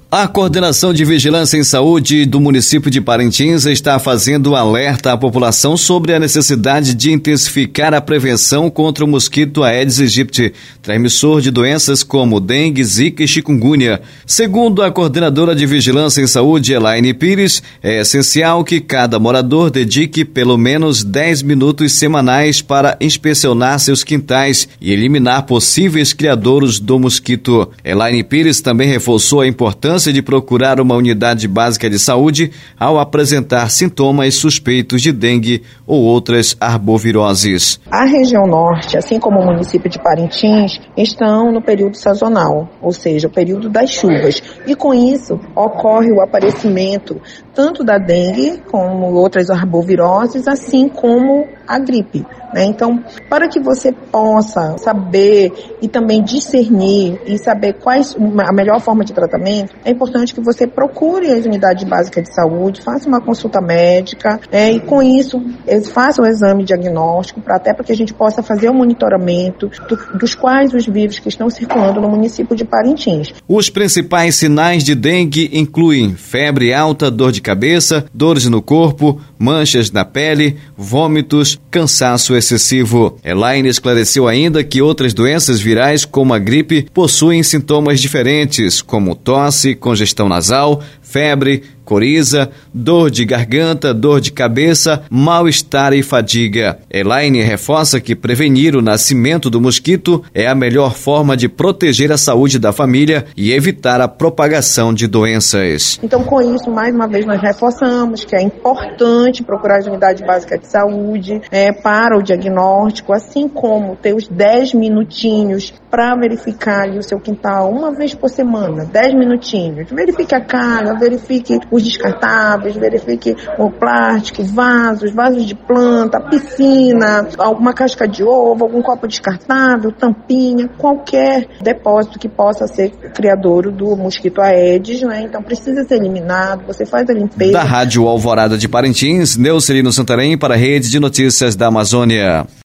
A Coordenação de Vigilância em Saúde do município de Parintins está fazendo alerta à população sobre a necessidade de intensificar a prevenção contra o mosquito Aedes aegypti, transmissor de doenças como dengue, zika e chikungunya. Segundo a coordenadora de Vigilância em Saúde, Elaine Pires, é essencial que cada morador dedique pelo menos 10 minutos semanais para inspecionar seus quintais e eliminar possíveis criadouros do mosquito. Elaine Pires também reforçou a importância de procurar uma unidade básica de saúde ao apresentar sintomas suspeitos de dengue ou outras arboviroses. A região norte, assim como o município de Parintins, estão no período sazonal, ou seja, o período das chuvas. E com isso ocorre o aparecimento tanto da dengue como outras arboviroses, assim como a gripe. Então, para que você possa saber e também discernir e saber quais a melhor forma de tratamento, é importante que você procure as unidades básicas de saúde, faça uma consulta médica e com isso faça o exame diagnóstico até para que a gente possa fazer o monitoramento dos quais os vírus que estão circulando no município de Parintins. Os principais sinais de dengue incluem febre alta, dor de cabeça, dores no corpo, manchas na pele, vômitos, cansaço excessivo. Elaine esclareceu ainda que outras doenças virais, como a gripe, possuem sintomas diferentes, como tosse, congestão nasal, febre, coriza, dor de garganta, dor de cabeça, mal-estar e fadiga. Elaine reforça que prevenir o nascimento do mosquito é a melhor forma de proteger a saúde da família e evitar a propagação de doenças. Então, com isso, mais uma vez, nós reforçamos que é importante procurar as unidades básicas de saúde para o diagnóstico, assim como ter os 10 minutinhos para verificar ali o seu quintal uma vez por semana, 10 minutinhos. Verifique a carga, verifique os descartáveis, verifique o plástico, vasos de planta, piscina, alguma casca de ovo, algum copo descartável, tampinha, qualquer depósito que possa ser criadouro do mosquito Aedes, Então precisa ser eliminado, você faz a limpeza. Da Rádio Alvorada de Parintins, Neucelino Santarém para a Rede de Notícias da Amazônia.